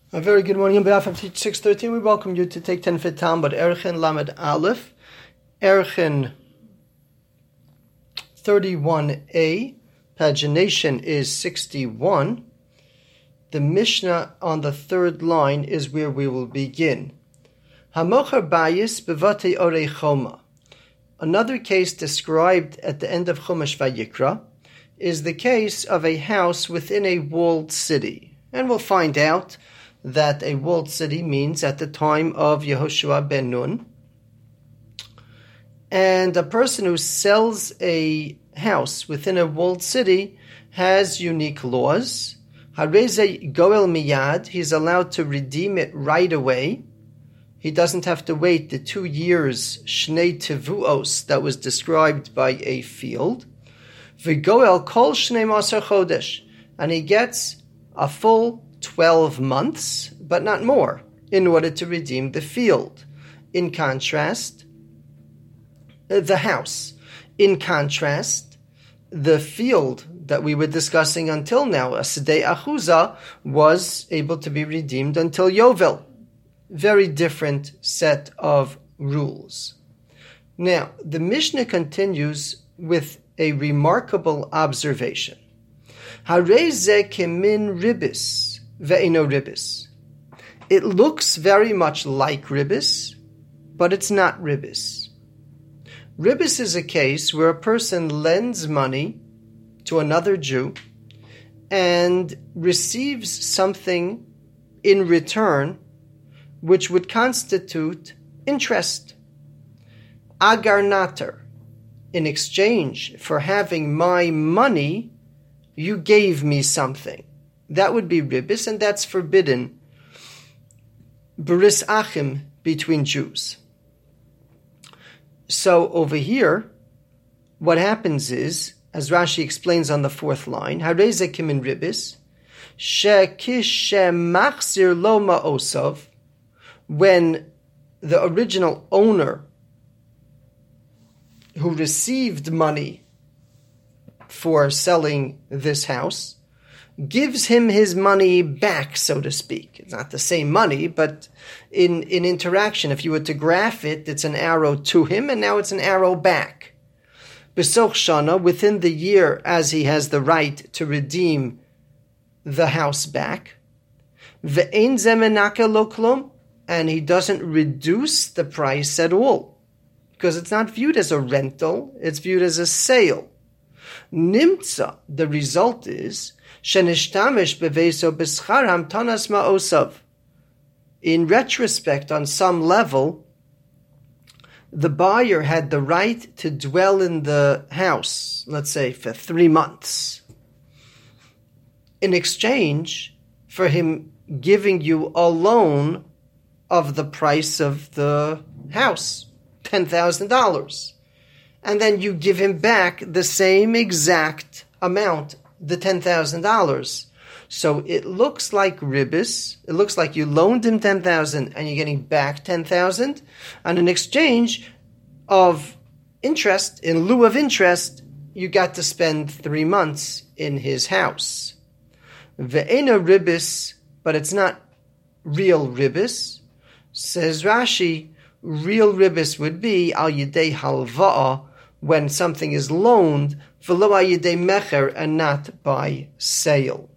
A very good morning on behalf of Teach 613. We welcome you to take 10 Fit Talmud, Erchin Lamed Aleph, Erchin 31a, pagination is 61. The Mishnah on the third line is where we will begin. Hamocher Bayis Bevate Orei Choma. Another case described at the end of Chumash Vayikra is the case of a house within a walled city. And we'll find out that a walled city means at the time of Yehoshua ben Nun. And a person who sells a house within a walled city has unique laws. Hareze goel miyad, he's allowed to redeem it right away. He doesn't have to wait the 2 years shnei tevuos that was described by a field. V'goel kol shnei masar chodesh, and he gets a full 12 months, but not more, in order to redeem the field. In contrast, the house. In contrast, the field that we were discussing until now, a Sedei Achuza, was able to be redeemed until Yovel. Very different set of rules. Now, the Mishnah continues with a remarkable observation. Harei ze kemin ribis. Ve'ino ribis. It looks very much like ribis, but it's not ribis. Ribis is a case where a person lends money to another Jew and receives something in return which would constitute interest. Agar nater. In exchange for having my money, you gave me something. That would be ribis, and that's forbidden. Bris achim, between Jews. So over here, what happens is, as Rashi explains on the fourth line, Harei ze kemin ribis, she'kishe machzir lo ma'osov, when the original owner who received money for selling this house gives him his money back, so to speak. It's not the same money, but in interaction, if you were to graph it, it's an arrow to him, and now it's an arrow back. Besoch Shana, within the year, as he has the right to redeem the house back. Ve'ein zemenake lo klum, and he doesn't reduce the price at all, because it's not viewed as a rental, it's viewed as a sale. Nimtza, the result is, shenishtamish beveso b'schar hamtanas ma'osav. In retrospect, on some level, the buyer had the right to dwell in the house, let's say, for 3 months, in exchange for him giving you a loan of the price of the house, $10,000. And then you give him back the same exact amount, the $10,000. So it looks like ribis. It looks like you loaned him $10,000 and you're getting back $10,000. And in exchange of interest, in lieu of interest, you got to spend 3 months in his house. Ve'ena ribis, but it's not real ribis. Says Rashi, real ribis would be al yidei halva'a, when something is loaned, v'lo al yidei mecher, and not by sale.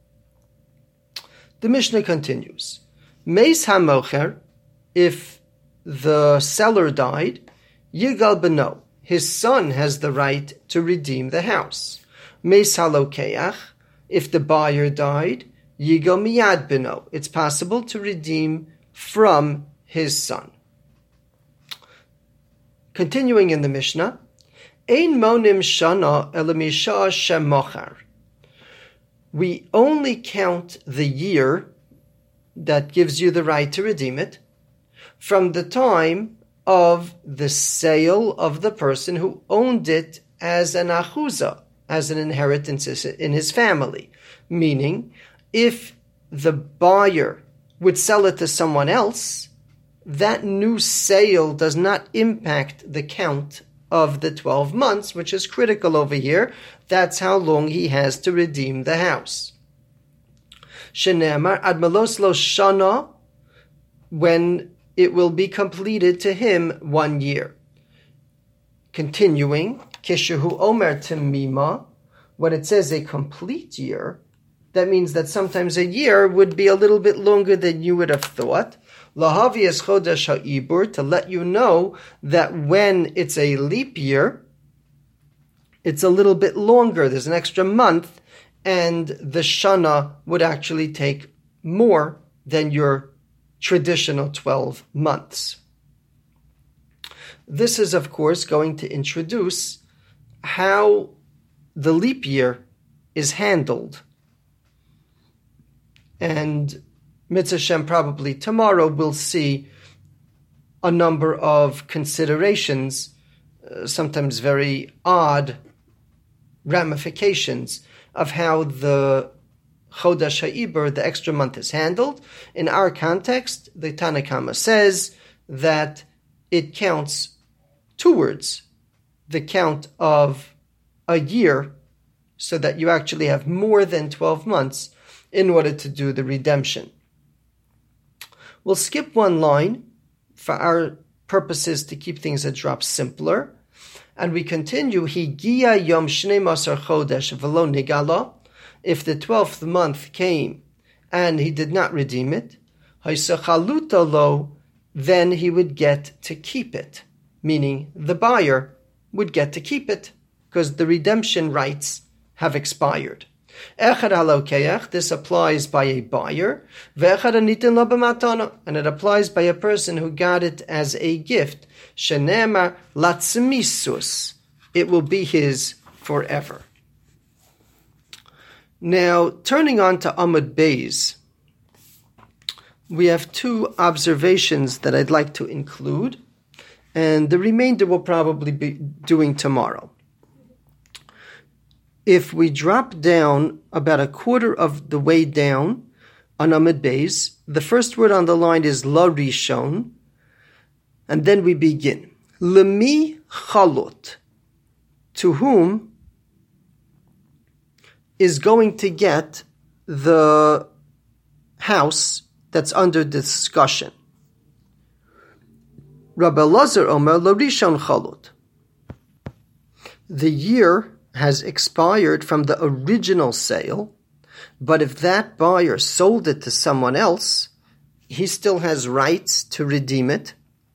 The Mishnah continues. Meis hamocher, if the seller died, yigal beno, his son has the right to redeem the house. Meis halokeach, if the buyer died, yigal miyad beno, it's possible to redeem from his son. Continuing in the Mishnah, Ein monim shana elamisha shemochar. We only count the year that gives you the right to redeem it from the time of the sale of the person who owned it as an achuza, as an inheritance in his family. Meaning, if the buyer would sell it to someone else, that new sale does not impact the count of the 12 months, which is critical over here. That's how long he has to redeem the house. Shenemar ad melos lo shana, when it will be completed to him 1 year. Continuing, Kishehu Omer Timima, when it says a complete year, that means that sometimes a year would be a little bit longer than you would have thought. Lahavi es chodesh ha'ibur, to let you know that when it's a leap year, it's a little bit longer. There's an extra month, and the shana would actually take more than your traditional 12 months. This is, of course, going to introduce how the leap year is handled. And Mitzvah Shem, probably tomorrow, we'll see a number of considerations, sometimes very odd ramifications of how the Chodesh HaIber, the extra month, is handled. In our context, the Tanna Kama says that it counts towards the count of a year, so that you actually have more than 12 months in order to do the redemption. We'll skip one line for our purposes to keep things a drop simpler. And we continue, Higia Yom Shnei Masar Chodesh V'lo Nigala. If the 12th month came and he did not redeem it, Haisachaluta lo, then he would get to keep it. Meaning the buyer would get to keep it, because the redemption rights have expired. Echad halokeach, this applies by a buyer, ve'echad anitin lo b'matana, and it applies by a person who got it as a gift. Shenemar latzmisus, it will be his forever. Now, turning on to Amud Beis, we have two observations that I'd like to include, and the remainder we'll probably be doing tomorrow. If we drop down about a quarter of the way down on Amud Beis, the first word on the line is La Rishon, and then we begin. Lemi chalot, to whom is going to get the house that's under discussion. Rabbi Elazar Omer La Rishon chalot. The year has expired from the original sale, but if that buyer sold it to someone else, he still has rights to redeem it.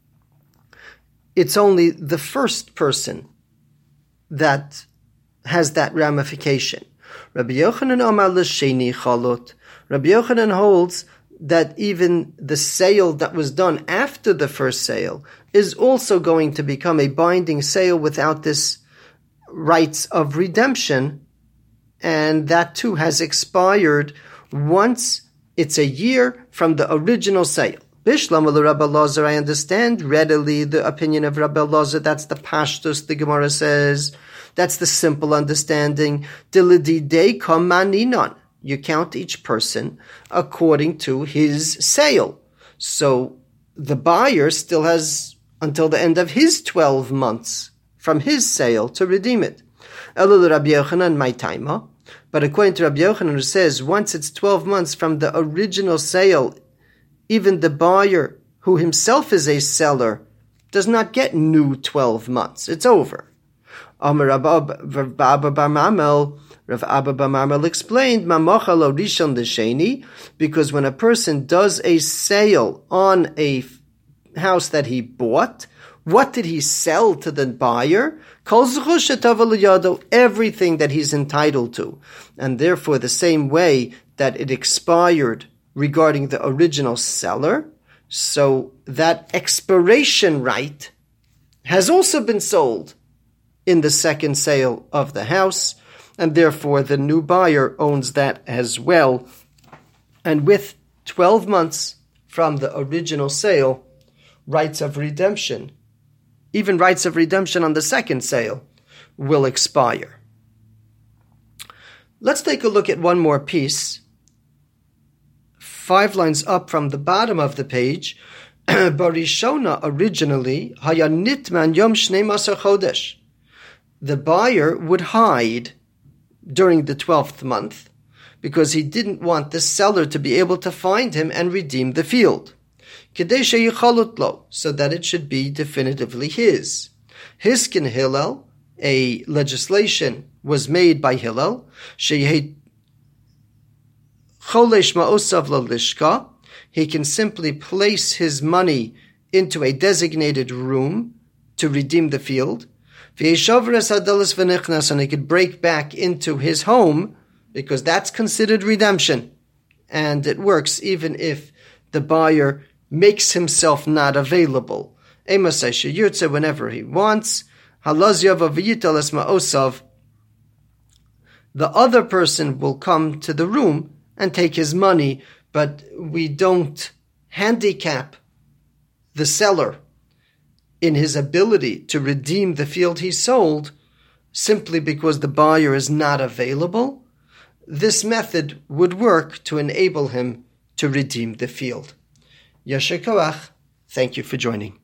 It's only the first person that has that ramification. Rabbi Yochanan Amar l'sheni chalot. Rabbi Yochanan holds that even the sale that was done after the first sale is also going to become a binding sale without this rights of redemption, and that too has expired once it's a year from the original sale. Bishlam Rabbi Elazar, I understand readily the opinion of Rabbi Elazar. That's the pashtus, the Gemara says. That's the simple understanding. Dilididei kamaninon. You count each person according to his sale. So the buyer still has until the end of his 12 months from his sale to redeem it. Elul Rabbi Yochanan my taima. But according to Rabbi Yochanan, who says once it's 12 months from the original sale, even the buyer, who himself is a seller, does not get new 12 months. It's over. Amar Rav Abba bar Mamel, Rav Abba bar Mamel explained, Mamocha lo rishon l'sheni, because when a person does a sale on a house that he bought, what did he sell to the buyer? Everything that he's entitled to. And therefore, the same way that it expired regarding the original seller, so that expiration right has also been sold in the second sale of the house, and therefore the new buyer owns that as well. And with 12 months from the original sale, rights of redemption, even rights of redemption on the second sale, will expire. Let's take a look at one more piece. 5 lines up from the bottom of the page. Barishona originally, haya nitman yom shnei masar chodesh. The buyer would hide during the 12th month, because he didn't want the seller to be able to find him and redeem the field. Kedei sheyichalut lo, so that it should be definitively his. Hiskin Hillel, a legislation was made by Hillel, sheyehi cholesh ma'osav lalishka, he can simply place his money into a designated room to redeem the field. And he could break back into his home, because that's considered redemption. And it works even if the buyer makes himself not available. Whenever he wants. The other person will come to the room and take his money, but we don't handicap the seller in his ability to redeem the field he sold simply because the buyer is not available. This method would work to enable him to redeem the field. Yasher koach. Thank you for joining.